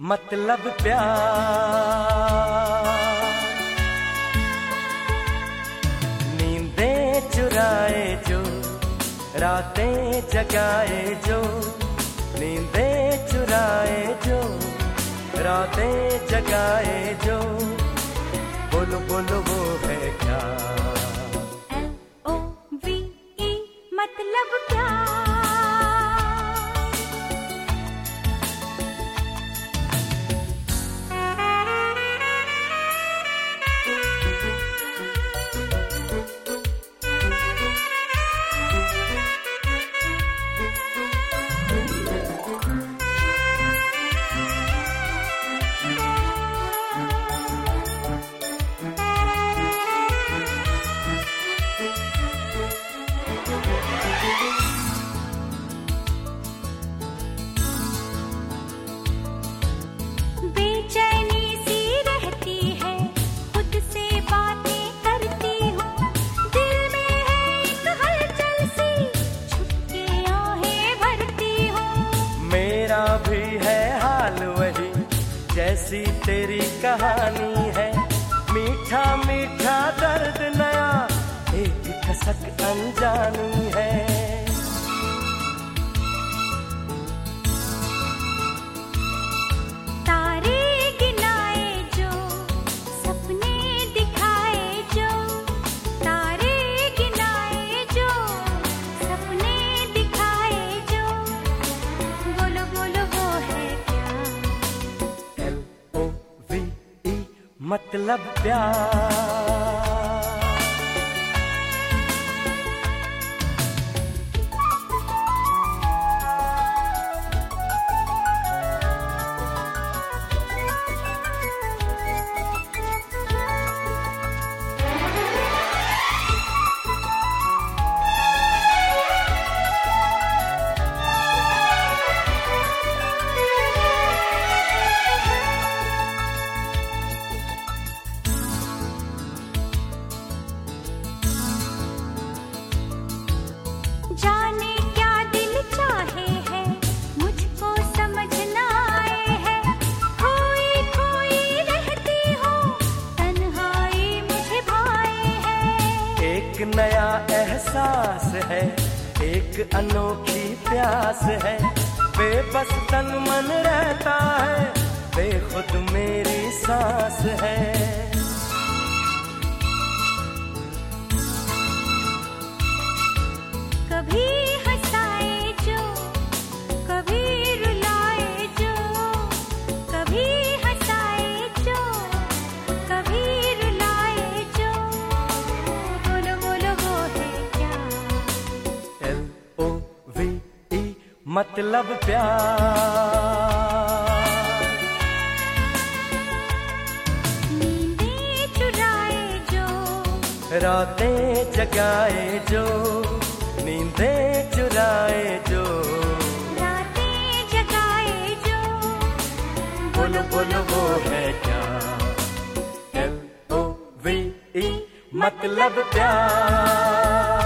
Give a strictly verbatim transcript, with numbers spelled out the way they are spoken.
मतलब प्यार। नींदें चुराए जो, रातें जगाए जो, नींदें चुराए जो, रातें जगाए जो, बोलो बोलो वो है क्या? एल ओ वी ई मतलब प्यार। मेरा भी है हाल वही, जैसी तेरी कहानी है। मीठा मीठा दर्द नया, एक कसक अनजानी है। तारे गिनाए जो, सपने दिखाए जो, तारे गिनाए जो, सपने दिखाए जो, बोलो बोलो वो है क्या? एल ओ वी ई मतलब प्यार। जाने क्या दिल चाहे है, मुझको समझ ना आए है। खोई खोई रहती हूँ, तन्हाई मुझे भाए है। एक नया एहसास है, एक अनोखी प्यास है। बेबस तन मन रहता है, बेखुद मेरी सांस है। कभी हंसाए जो, कभी रुलाए जो, कभी हंसाए जो, कभी रुलाए जो, बोलो बोलो वो है क्या? एल ओ वी ई मतलब प्यार। नींदें चुराए जो, रातें जगाए जो, नींदें चुराए जो, रातें जगाए जो, बोलो बोलो वो है क्या? एल ओ वी ई मतलब प्यार।